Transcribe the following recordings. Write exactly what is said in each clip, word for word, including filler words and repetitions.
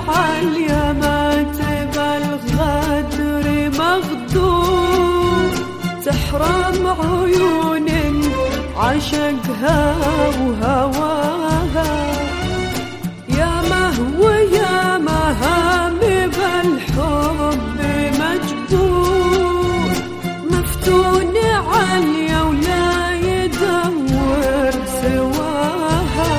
عاليمات بالغدر مغدور، تحرم عيون عشقها وهواها، يا مهو يا مهام بالحب مجبور، مفتون عالية ولا يدور سواها.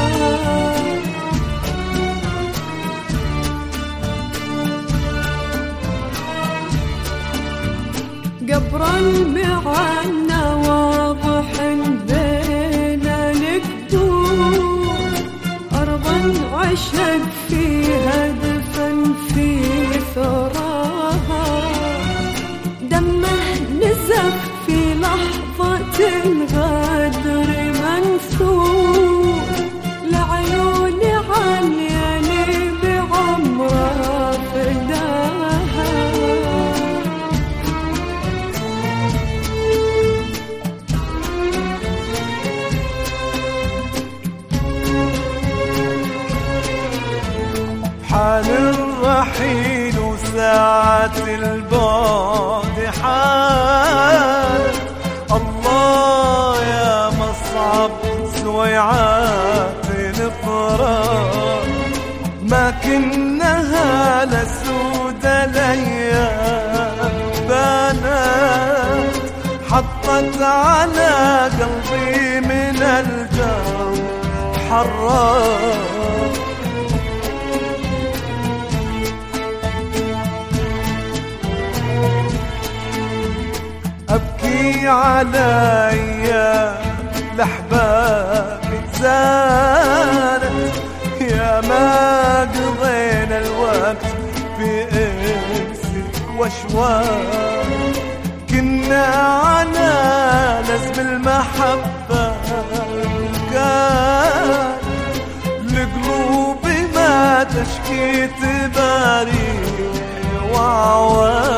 قبر المعنى واضح بين القبور، أرضا عشق فيها دفن في ثراها، دمه نزف في لحظة الغدر منثور، لعيون عالية بعمره فداها. حال الرحيل وساعة البعد حال، الله يا مصعب سويعات الفراق، ما كنها لسود الايام بانت، حطت على قلبي من الجو حراق. أبكي علي لأحبابي زانت، يا ما قضينا الوقت في إنسي وأشواق، كنا على نزم المحبة كان، لقلوبي ما تشكي تباري وعوان.